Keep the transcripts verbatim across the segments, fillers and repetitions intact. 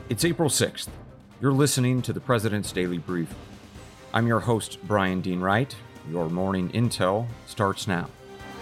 It's April sixth. You're listening to the President's Daily Brief. I'm your host, Brian Dean Wright. Your morning intel starts now.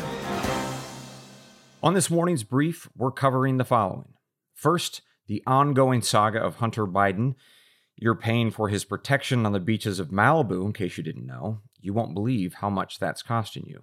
On this morning's brief, we're covering the following. First, the ongoing saga of Hunter Biden. You're paying for his protection on the beaches of Malibu, in case you didn't know. You won't believe how much that's costing you.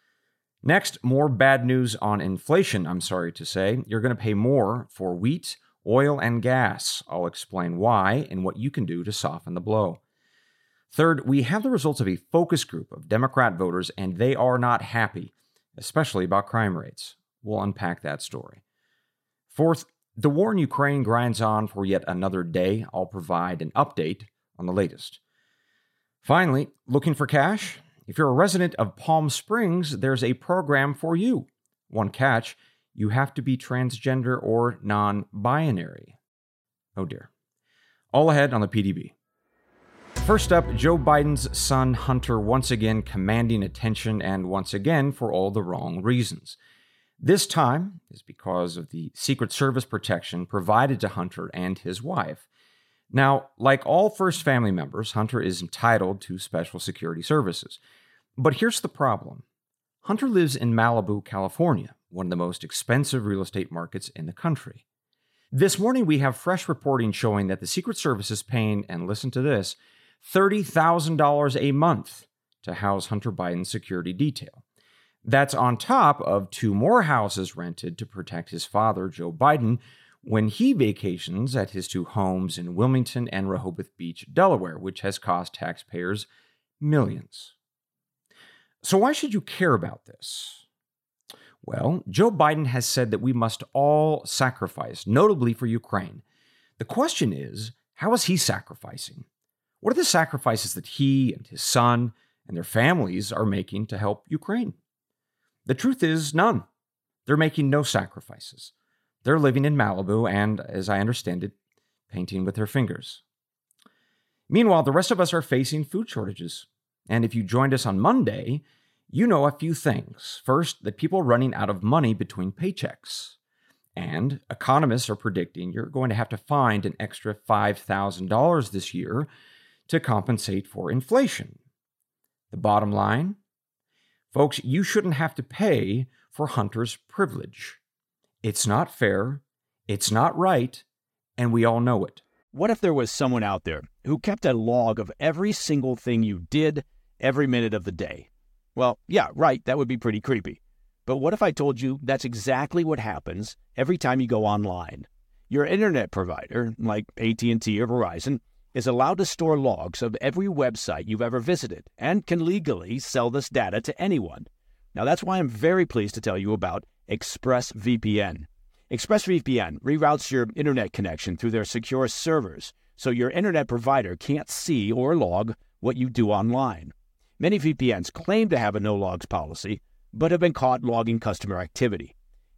Next, more bad news on inflation, I'm sorry to say. You're going to pay more for wheat, oil, and gas. I'll explain why and what you can do to soften the blow. Third, we have the results of a focus group of Democrat voters, and they are not happy, especially about crime rates. We'll unpack that story. Fourth, the war in Ukraine grinds on for yet another day. I'll provide an update on the latest. Finally, looking for cash? If you're a resident of Palm Springs, there's a program for you. One catch, you have to be transgender or non-binary. Oh dear. All ahead on the P D B. First up, Joe Biden's son Hunter once again commanding attention, and once again for all the wrong reasons. This time is because of the Secret Service protection provided to Hunter and his wife. Now, like all first family members, Hunter is entitled to special security services. But here's the problem. Hunter lives in Malibu, California, one of the most expensive real estate markets in the country. This morning, we have fresh reporting showing that the Secret Service is paying, and listen to this, thirty thousand dollars a month to house Hunter Biden's security detail. That's on top of two more houses rented to protect his father, Joe Biden, when he vacations at his two homes in Wilmington and Rehoboth Beach, Delaware, which has cost taxpayers millions. So why should you care about this? Well, Joe Biden has said that we must all sacrifice, notably for Ukraine. The question is, how is he sacrificing? What are the sacrifices that he and his son and their families are making to help Ukraine? The truth is, none. They're making no sacrifices. They're living in Malibu and, as I understand it, painting with their fingers. Meanwhile, the rest of us are facing food shortages. And if you joined us on Monday, you know a few things. First, that people are running out of money between paychecks. And economists are predicting you're going to have to find an extra five thousand dollars this year to compensate for inflation. The bottom line? Folks, you shouldn't have to pay for Hunter's privilege. It's not fair, it's not right, and we all know it. What if there was someone out there who kept a log of every single thing you did every minute of the day? Well, yeah, right, that would be pretty creepy. But what if I told you that's exactly what happens every time you go online? Your internet provider, like A T and T or Verizon, is allowed to store logs of every website you've ever visited and can legally sell this data to anyone. Now, that's why I'm very pleased to tell you about ExpressVPN. ExpressVPN reroutes your internet connection through their secure servers, so your internet provider can't see or log what you do online. Many V P Ns claim to have a no-logs policy, but have been caught logging customer activity.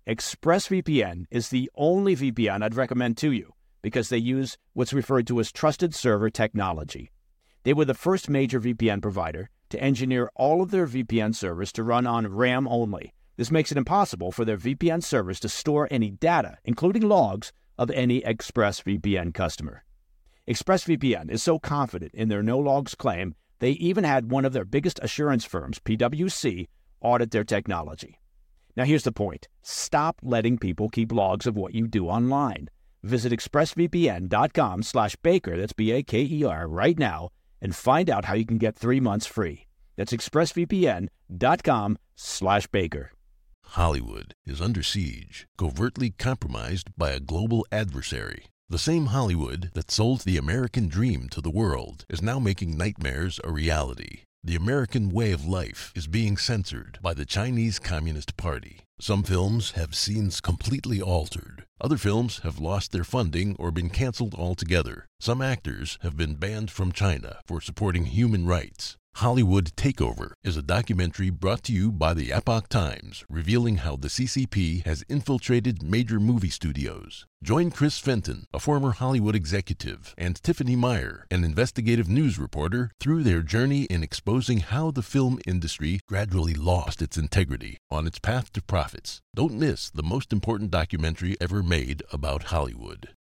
ExpressVPN is the only V P N I'd recommend to you because they use what's referred to as trusted server technology. They were the first major V P N provider to engineer all of their V P N servers to run on RAM only. This makes it impossible for their V P N servers to store any data, including logs, of any ExpressVPN customer. ExpressVPN is so confident in their no-logs claim, they even had one of their biggest assurance firms, P W C, audit their technology. Now here's the point. Stop letting people keep logs of what you do online. Visit expressvpn.com slash Baker, that's B A K E R, right now, and find out how you can get three months free. That's expressvpn.com slash Baker. Hollywood is under siege, covertly compromised by a global adversary. The same Hollywood that sold the American dream to the world is now making nightmares a reality. The American way of life is being censored by the Chinese Communist Party. Some films have scenes completely altered. Other films have lost their funding or been canceled altogether. Some actors have been banned from China for supporting human rights. Hollywood Takeover is a documentary brought to you by the Epoch Times, revealing how the C C P has infiltrated major movie studios. Join Chris Fenton, a former Hollywood executive, and Tiffany Meyer, an investigative news reporter, through their journey in exposing how the film industry gradually lost its integrity on its path to profits. Don't miss the most important documentary ever made about Hollywood.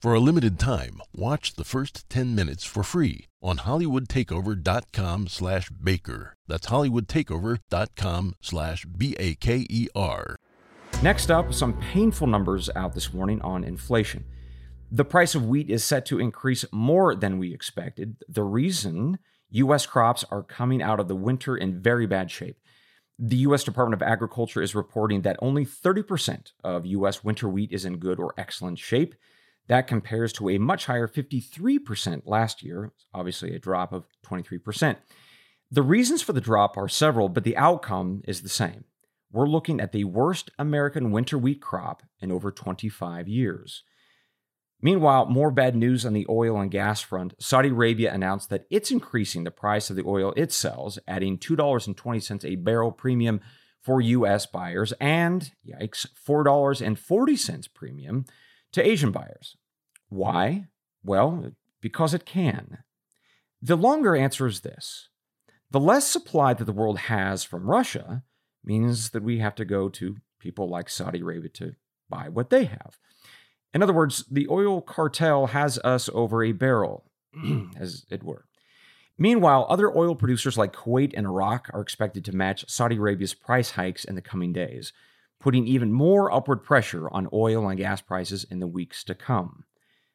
For a limited time, watch the first ten minutes for free on hollywoodtakeover.com slash baker. That's hollywoodtakeover.com slash B-A-K-E-R. Next up, some painful numbers out this morning on inflation. The price of wheat is set to increase more than we expected. The reason? U S crops are coming out of the winter in very bad shape. The U S Department of Agriculture is reporting that only thirty percent of U S winter wheat is in good or excellent shape. That compares to a much higher fifty-three percent last year, obviously a drop of twenty-three percent. The reasons for the drop are several, but the outcome is the same. We're looking at the worst American winter wheat crop in over twenty-five years. Meanwhile, more bad news on the oil and gas front. Saudi Arabia announced that it's increasing the price of the oil it sells, adding two dollars and twenty cents a barrel premium for U S buyers and, yikes, four dollars and forty cents premium to Asian buyers. Why? Well, because it can. The longer answer is this. The less supply that the world has from Russia means that we have to go to people like Saudi Arabia to buy what they have. In other words, the oil cartel has us over a barrel, as it were. Meanwhile, other oil producers like Kuwait and Iraq are expected to match Saudi Arabia's price hikes in the coming days, putting even more upward pressure on oil and gas prices in the weeks to come.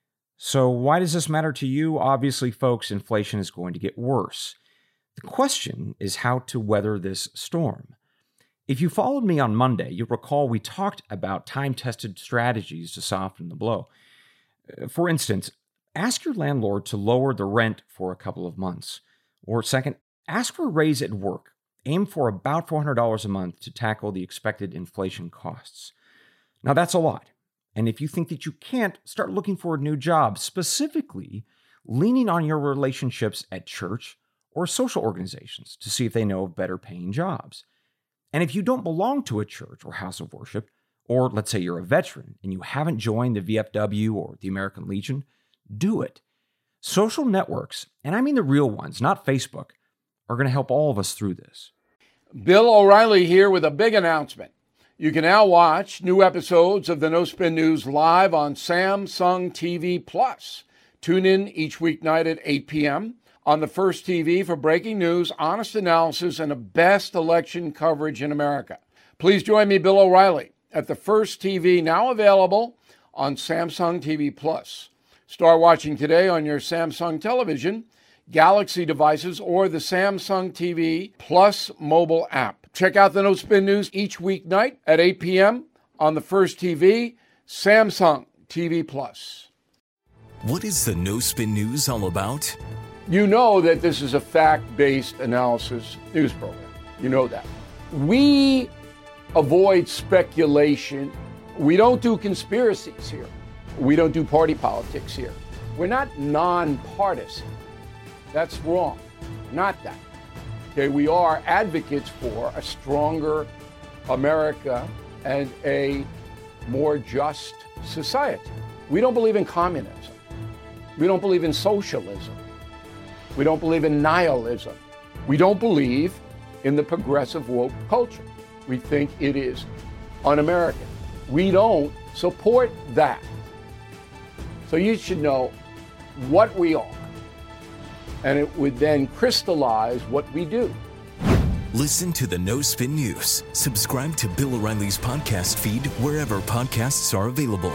So why does this matter to you? Obviously, folks, inflation is going to get worse. The question is how to weather this storm. If you followed me on Monday, you'll recall we talked about time-tested strategies to soften the blow. For instance, ask your landlord to lower the rent for a couple of months. Or second, ask for a raise at work. Aim for about four hundred dollars a month to tackle the expected inflation costs. Now, that's a lot. And if you think that you can't, start looking for a new job, specifically leaning on your relationships at church or social organizations to see if they know of better paying jobs. And if you don't belong to a church or house of worship, or let's say you're a veteran and you haven't joined the V F W or the American Legion, do it. Social networks, and I mean the real ones, not Facebook, are going to help all of us through this. Bill O'Reilly here with a big announcement. You can now watch new episodes of the No Spin News live on Samsung T V Plus. Tune in each weeknight at eight p.m. on the First T V for breaking news, honest analysis, and the best election coverage in America. Please join me, Bill O'Reilly, at the First T V, now available on Samsung T V Plus. Start watching today on your Samsung television, Galaxy devices, or the Samsung T V Plus mobile app. Check out the No Spin News each weeknight at eight p.m. on the First T V, Samsung T V Plus. What is the No Spin News all about? You know that this is a fact-based analysis news program. You know that. We avoid speculation. We don't do conspiracies here. We don't do party politics here. We're not nonpartisan. That's wrong. Not that. Okay, we are advocates for a stronger America and a more just society. We don't believe in communism. We don't believe in socialism. We don't believe in nihilism. We don't believe in the progressive woke culture. We think it is un-American. We don't support that. So you should know what we are, and it would then crystallize what we do. Listen to the No Spin News. Subscribe to Bill O'Reilly's podcast feed wherever podcasts are available.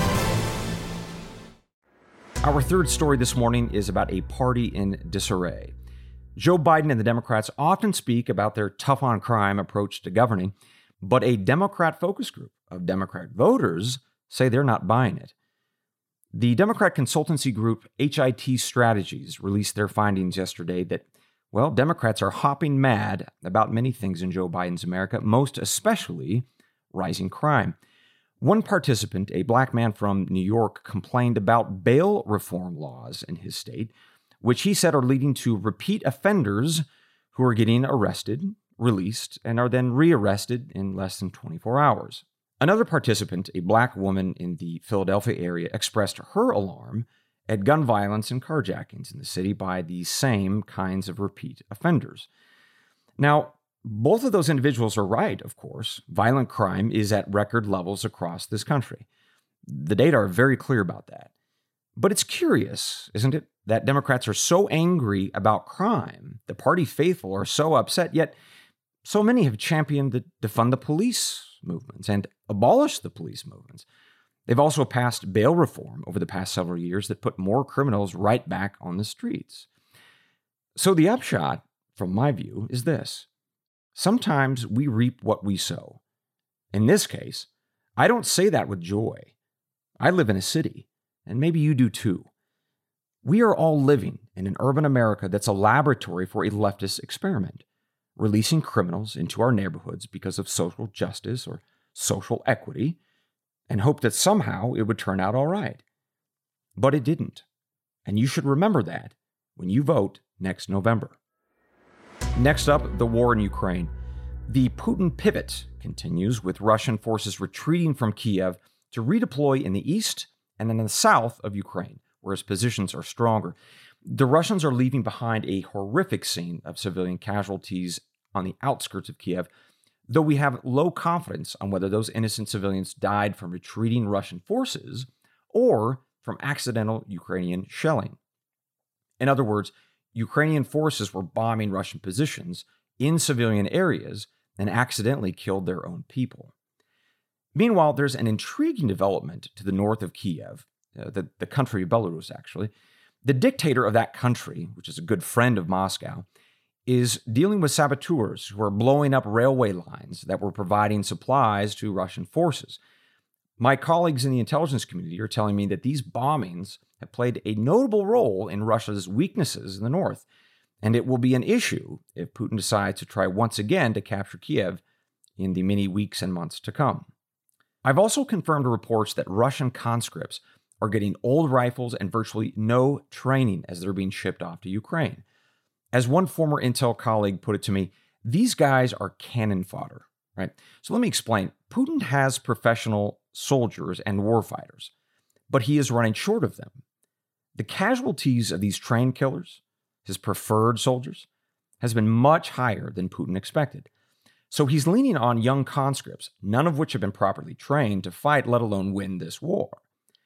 Our third story this morning is about a party in disarray. Joe Biden and the Democrats often speak about their tough-on-crime approach to governing, but a Democrat focus group of Democrat voters say they're not buying it. The Democrat consultancy group H I T Strategies released their findings yesterday that, well, Democrats are hopping mad about many things in Joe Biden's America, most especially rising crime. One participant, a black man from New York, complained about bail reform laws in his state, which he said are leading to repeat offenders who are getting arrested, released, and are then rearrested in less than twenty-four hours. Another participant, a black woman in the Philadelphia area, expressed her alarm at gun violence and carjackings in the city by these same kinds of repeat offenders. Now, both of those individuals are right, of course. Violent crime is at record levels across this country. The data are very clear about that. But it's curious, isn't it, that Democrats are so angry about crime, the party faithful are so upset, yet so many have championed the defund the police movements and abolish the police movements. They've also passed bail reform over the past several years that put more criminals right back on the streets. So the upshot, from my view, is this. Sometimes we reap what we sow. In this case, I don't say that with joy. I live in a city, and maybe you do too. We are all living in an urban America that's a laboratory for a leftist experiment, releasing criminals into our neighborhoods because of social justice or social equity, and hope that somehow it would turn out all right. But it didn't, and you should remember that when you vote next November. Next up, the war in Ukraine. The Putin pivot continues, with Russian forces retreating from Kiev to redeploy in the east and in the south of Ukraine, where his positions are stronger. The Russians are leaving behind a horrific scene of civilian casualties on the outskirts of Kiev, though we have low confidence on whether those innocent civilians died from retreating Russian forces or from accidental Ukrainian shelling. In other words, Ukrainian forces were bombing Russian positions in civilian areas and accidentally killed their own people. Meanwhile, there's an intriguing development to the north of Kiev, uh, the, the country of Belarus, actually. The dictator of that country, which is a good friend of Moscow, is dealing with saboteurs who are blowing up railway lines that were providing supplies to Russian forces. My colleagues in the intelligence community are telling me that these bombings have played a notable role in Russia's weaknesses in the north, and it will be an issue if Putin decides to try once again to capture Kiev in the many weeks and months to come. I've also confirmed reports that Russian conscripts are getting old rifles and virtually no training as they're being shipped off to Ukraine. As one former intel colleague put it to me, these guys are cannon fodder, right? So let me explain. Putin has professional soldiers and warfighters, but he is running short of them. The casualties of these trained killers, his preferred soldiers, has been much higher than Putin expected. So he's leaning on young conscripts, none of which have been properly trained to fight, let alone win this war.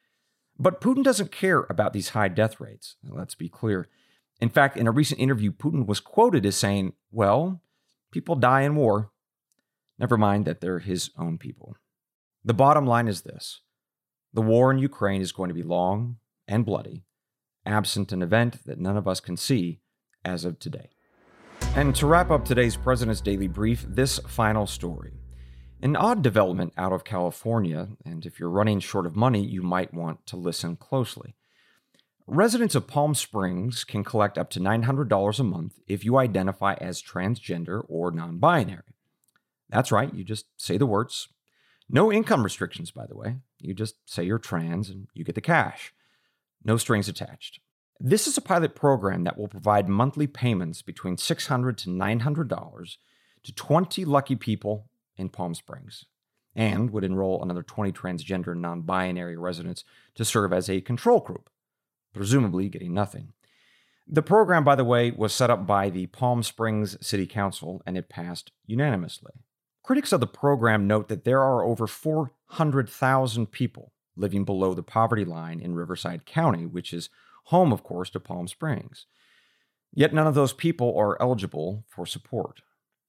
But Putin doesn't care about these high death rates, let's be clear. In fact, in a recent interview, Putin was quoted as saying, well, people die in war. Never mind that they're his own people. The bottom line is this. The war in Ukraine is going to be long and bloody, absent an event that none of us can see as of today. And to wrap up today's President's Daily Brief, this final story. An odd development out of California, and if you're running short of money, you might want to listen closely. Residents of Palm Springs can collect up to nine hundred dollars a month if you identify as transgender or non-binary. That's right, you just say the words. No income restrictions, by the way. You just say you're trans and you get the cash. No strings attached. This is a pilot program that will provide monthly payments between six hundred to nine hundred dollars to twenty lucky people in Palm Springs, and would enroll another twenty transgender non-binary residents to serve as a control group, presumably getting nothing. The program, by the way, was set up by the Palm Springs City Council, and it passed unanimously. Critics of the program note that there are over four hundred thousand people living below the poverty line in Riverside County, which is home, of course, to Palm Springs. Yet none of those people are eligible for support.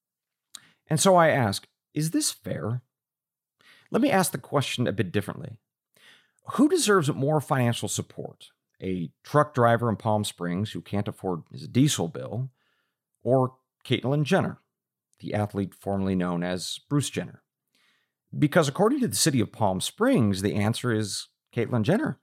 And so I ask, is this fair? Let me ask the question a bit differently. Who deserves more financial support? A truck driver in Palm Springs who can't afford his diesel bill, or Caitlyn Jenner, the athlete formerly known as Bruce Jenner? Because according to the city of Palm Springs, the answer is Caitlyn Jenner.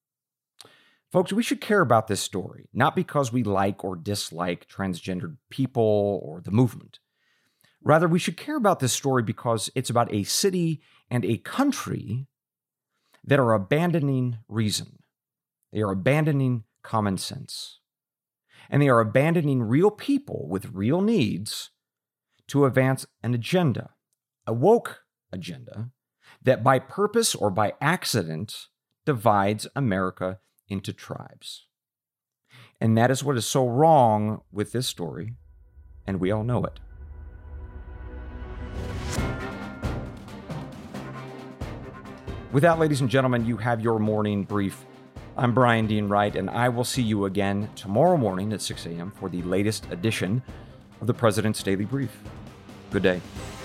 Folks, we should care about this story, not because we like or dislike transgendered people or the movement. Rather, we should care about this story because it's about a city and a country that are abandoning reason. They are abandoning common sense. And they are abandoning real people with real needs to advance an agenda, a woke agenda, that by purpose or by accident divides America into tribes. And that is what is so wrong with this story, and we all know it. With that, ladies and gentlemen, you have your morning brief. I'm Brian Dean Wright, and I will see you again tomorrow morning at six a.m. for the latest edition of the President's Daily Brief. Good day.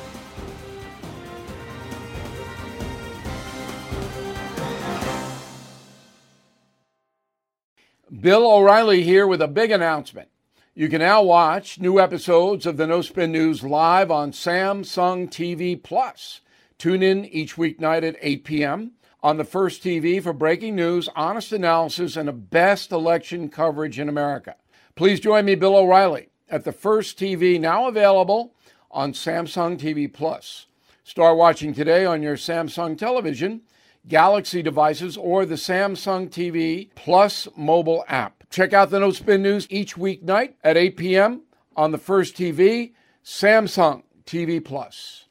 Bill O'Reilly here with a big announcement. You can now watch new episodes of the No Spin News live on Samsung T V Plus. Tune in each weeknight at eight p.m. on the First T V for breaking news, honest analysis, and the best election coverage in America. Please join me, Bill O'Reilly, at the First T V, now available on Samsung T V Plus. Start watching today on your Samsung television, Galaxy devices, or the Samsung T V Plus mobile app. Check out the No Spin News each weeknight at eight p.m. on the First T V, Samsung T V Plus.